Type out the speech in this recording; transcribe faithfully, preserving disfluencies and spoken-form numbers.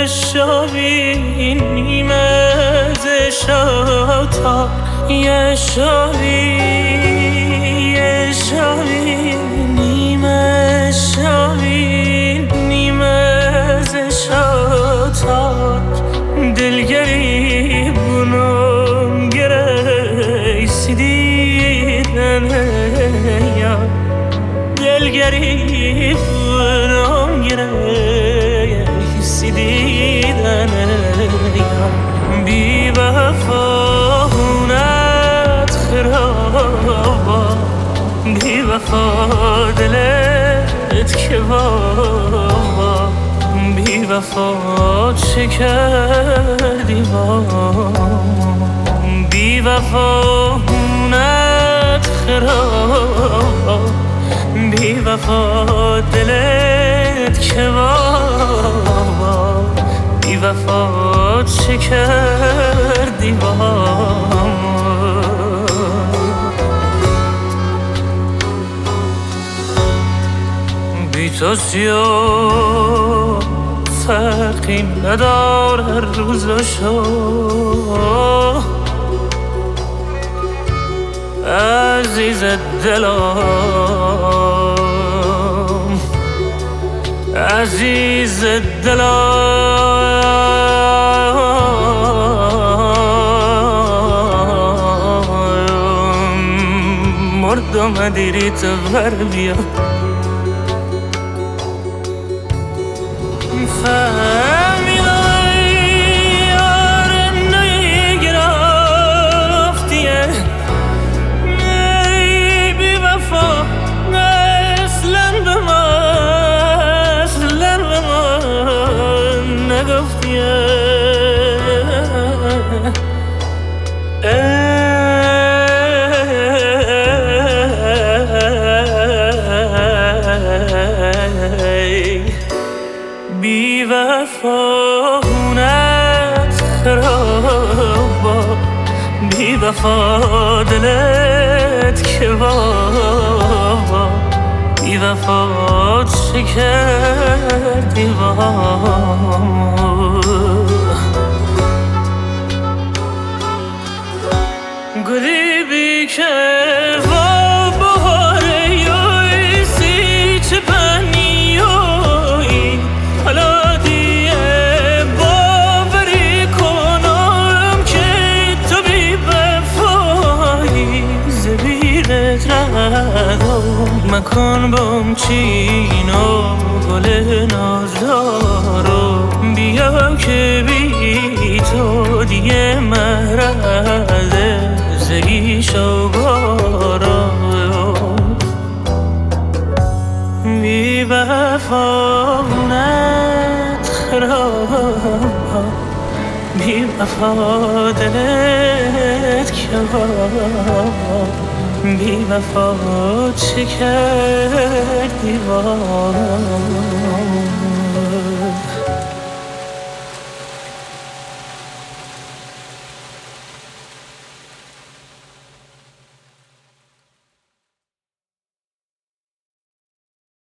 شاوی نیمه ز شاتا یه شاوی یه شاوی نیمه شاوی نیمه ز شاتا دلگری بونم گره سیدیدن یا دلگری بونم گره سیدیدن یا بی وفا هونت خرابا بی وفا دلت که بابا بی وفا چه کردی با بی وفا هونت خرابا بی وفا دلت که بابا بی وفا چه کردی با بی تو سیاه فرقی نداره روز و شب عزیز دلم عزیز دلم مردم دیری تو بر بیا فهمیدم یار نگرفتیه ای بی وفا اصلا به من اصلا به من نگفتیه بی وفا هونت خرابا بی وفا دلت که بابا بی وفا چه کردی با گلی بی که مکن بام چین و گل نازدارو بیا که بی تو دیگه مرز زگی شوگارو بی وفانت خرابا بی وفا دلت که بابا بی وفا چه کردی با